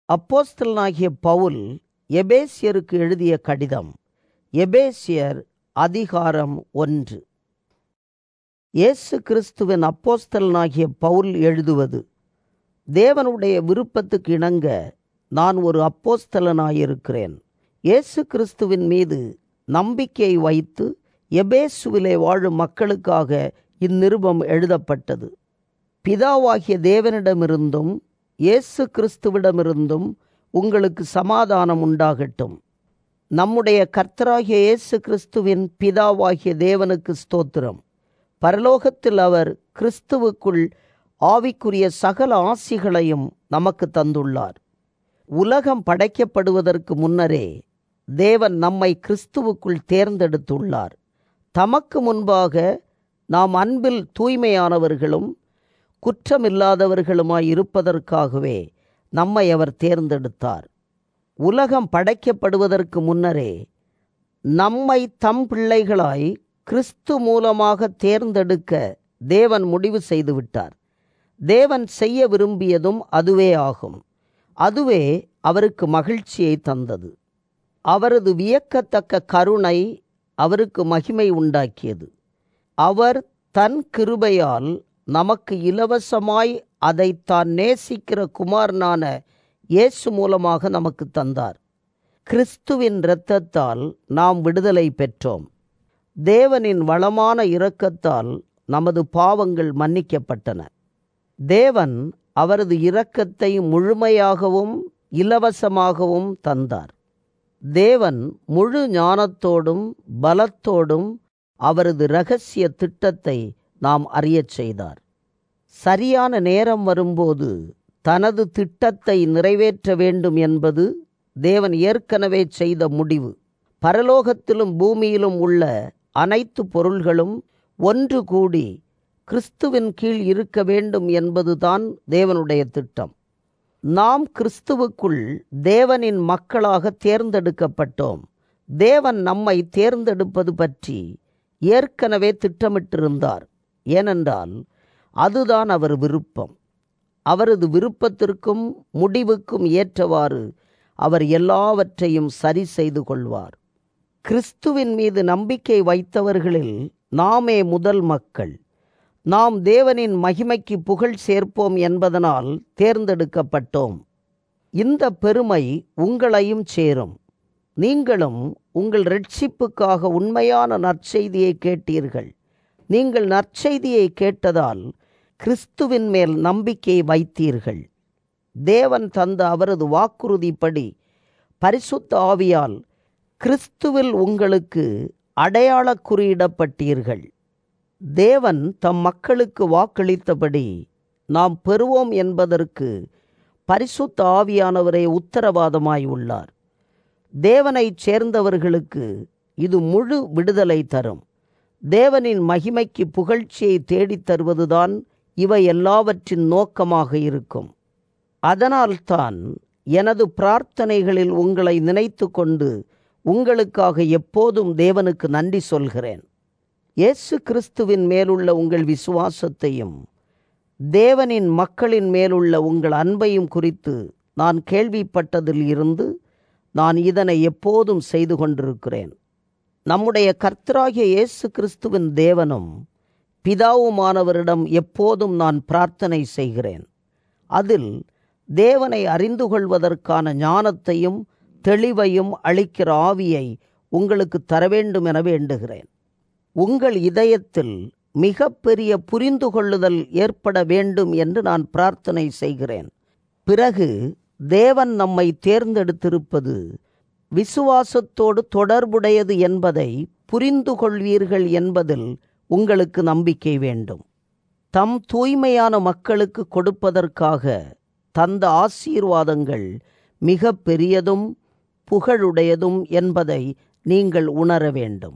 அப்போஸ்தலனாகிய பவுல் எபேசியருக்கு எழுதிய கடிதம். எபேசியர் அதிகாரம் 1. இயேசு கிறிஸ்துவின் அப்போஸ்தலனாகிய பவுல் எழுதுவது: தேவனுடைய விருப்பத்துக்கு இணங்க நான் ஒரு அப்போஸ்தலனாயிருக்கிறேன். இயேசு கிறிஸ்துவின் மீது நம்பிக்கை வைத்து எபேசுவிலே வாழும் மக்களுக்காக இந்நிருபம் எழுதப்பட்டது. பிதாவாகிய தேவனிடமிருந்தும் இயேசு கிறிஸ்துவிடமிருந்தும் உங்களுக்கு சமாதானம் உண்டாகட்டும். நம்முடைய கர்த்தராகிய இயேசு கிறிஸ்துவின் பிதாவாகிய தேவனுக்கு ஸ்தோத்திரம். பரலோகத்தில் அவர் கிறிஸ்துவுக்குள் ஆவிக்குரிய சகல ஆசிகளையும் நமக்கு தந்துள்ளார். உலகம் படைக்கப்படுவதற்கு முன்னரே தேவன் நம்மை கிறிஸ்துவுக்குள் தேர்ந்தெடுத்துள்ளார். தமக்கு முன்பாக நாம் அன்பில் தூய்மையானவர்களும் குற்றமில்லாதவர்களுமாய் இருப்பதற்காகவே நம்மை அவர் தேர்ந்தெடுத்தார். உலகம் படைக்கப்படுவதற்கு முன்னரே நம்மை தம் பிள்ளைகளாய் கிறிஸ்து மூலமாக தேர்ந்தெடுக்க தேவன் முடிவு செய்துவிட்டார். தேவன் செய்ய விரும்பியதும் அதுவே ஆகும். அதுவே அவருக்கு மகிழ்ச்சியை தந்தது. அவரது வியக்கத்தக்க கருணை அவருக்கு மகிமை உண்டாக்கியது. அவர் தன் கிருபையால் நமக்கு இலவசமாய் அதை தான் நேசிக்கிற குமாரனான இயேசு மூலமாக நமக்கு தந்தார். கிறிஸ்துவின் இரத்தத்தால் நாம் விடுதலை பெற்றோம். தேவனின் வளமான இரக்கத்தால் நமது பாவங்கள் மன்னிக்கப்பட்டன. தேவன் அவரது இரக்கத்தை முழுமையாகவும் இலவசமாகவும் தந்தார். தேவன் முழு ஞானத்தோடும் பலத்தோடும் அவரது இரகசிய திட்டத்தை நாம் அறியச் செய்தார். சரியான நேரம் வரும்போது தனது திட்டத்தை நிறைவேற்ற வேண்டும் என்பது தேவன் ஏற்கனவே செய்த முடிவு. பரலோகத்திலும் பூமியிலும் உள்ள அனைத்து பொருள்களும் ஒன்று கூடி கிறிஸ்துவின் கீழ் இருக்க வேண்டும் என்பதுதான் தேவனுடைய திட்டம். நாம் கிறிஸ்துவுக்குள் தேவனின் மக்களாக தேர்ந்தெடுக்கப்பட்டோம். தேவன் நம்மை தேர்ந்தெடுப்பது பற்றி ஏற்கனவே திட்டமிட்டிருந்தார். ஏனென்றால் அதுதான் அவர் விருப்பம். அவரது விருப்பத்திற்கும் முடிவுக்கும் ஏற்றவாறு அவர் எல்லாவற்றையும் சரி செய்து கொள்வார். கிறிஸ்துவின் மீது நம்பிக்கை வைத்தவர்களில் நாமே முதல் மக்கள். நாம் தேவனின் மகிமைக்கு புகழ் சேர்ப்போம் என்பதனால் தேர்ந்தெடுக்கப்பட்டோம். இந்த பெருமை உங்களையும் சேரும். நீங்களும் உங்கள் இரட்சிப்புக்காக உண்மையான நற்செய்தியை கேட்டீர்கள். நீங்கள் நற்செய்தியை கேட்டதால் கிறிஸ்துவின் மேல் நம்பிக்கை வைத்தீர்கள். தேவன் தந்த அவரது வாக்குறுதிப்படி பரிசுத்த ஆவியால் கிறிஸ்துவில் உங்களுக்கு அடையாள குறியிடப்பட்டீர்கள். தேவன் தம் மக்களுக்கு வாக்களித்தபடி நாம் பெறுவோம் என்பதற்கு பரிசுத்த ஆவியானவரே உத்தரவாதமாய் உள்ளார். தேவனைச் சேர்ந்தவர்களுக்கு இது முழு விடுதலை தரும். தேவனின் மகிமைக்கு புகழ்ச்சியை தேடித் தருவதுதான் இவை எல்லாவற்றின் நோக்கமாக இருக்கும். அதனால்தான் எனது பிரார்த்தனைகளில் உங்களை நினைத்து கொண்டு உங்களுக்காக எப்போதும் தேவனுக்கு நன்றி சொல்கிறேன். இயேசு கிறிஸ்துவின் மேலுள்ள உங்கள் விசுவாசத்தையும் தேவனின் மக்களின் மேலுள்ள உங்கள் அன்பையும் குறித்து நான் கேள்விப்பட்டதில் இருந்து நான் இதனை எப்போதும் செய்து கொண்டிருக்கிறேன். நம்முடைய கர்த்தராகிய இயேசு கிறிஸ்துவின் தேவனும் பிதாவுமானவரிடம் எப்போதும் நான் பிரார்த்தனை செய்கிறேன். அதில் தேவனை அறிந்து கொள்வதற்கான ஞானத்தையும் தெளிவையும் அளிக்கிற ஆவியை உங்களுக்கு தர வேண்டும் என வேண்டுகிறேன். உங்கள் இதயத்தில் மிக பெரிய புரிந்து கொள்ளுதல் ஏற்பட வேண்டும் என்று நான் பிரார்த்தனை செய்கிறேன். பிறகு தேவன் நம்மை தேர்ந்தெடுத்திருப்பது விசுவாசத்தோடு தொடர்புடையது என்பதை புரிந்து கொள்வீர்கள் என்பதில் உங்களுக்கு நம்பிக்கை வேண்டும். தம் தூய்மையான மக்களுக்கு கொடுப்பதற்காக தந்த ஆசீர்வாதங்கள் மிக பெரியதும் புகழுடையதும் என்பதை நீங்கள் உணர வேண்டும்.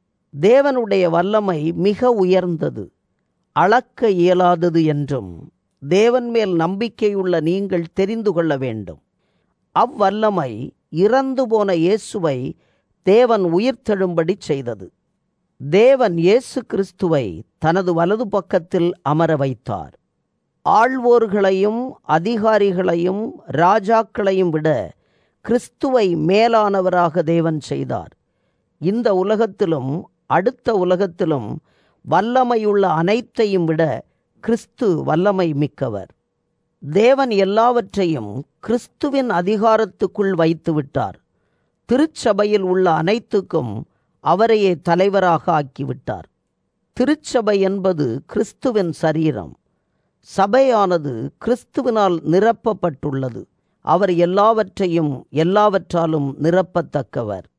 தேவனுடைய வல்லமை மிக உயர்ந்தது, அளக்க இயலாதது என்றும் தேவன் மேல் நம்பிக்கையுள்ள நீங்கள் தெரிந்து கொள்ள வேண்டும். அவ்வல்லமை இறந்து போன இயேசுவை தேவன் உயிர்த்தெழும்படி செய்தது. தேவன் இயேசு கிறிஸ்துவை தனது வலது பக்கத்தில் அமர வைத்தார். ஆள்வோர்களையும் அதிகாரிகளையும் ராஜாக்களையும் விட கிறிஸ்துவை மேலானவராக தேவன் செய்தார். இந்த உலகத்திலும் அடுத்த உலகத்திலும் வல்லமையுள்ள அனைத்தையும் விட கிறிஸ்து வல்லமை மிக்கவர். தேவன் எல்லாவற்றையும் கிறிஸ்துவின் அதிகாரத்துக்குள் வைத்து விட்டார். திருச்சபையில் உள்ள அனைத்துக்கும் அவரையே தலைவராக ஆக்கிவிட்டார். திருச்சபை என்பது கிறிஸ்துவின் சரீரம். சபையானது கிறிஸ்துவினால் நிரப்பப்பட்டுள்ளது. அவர் எல்லாவற்றையும் எல்லாவற்றாலும் நிரப்பத்தக்கவர்.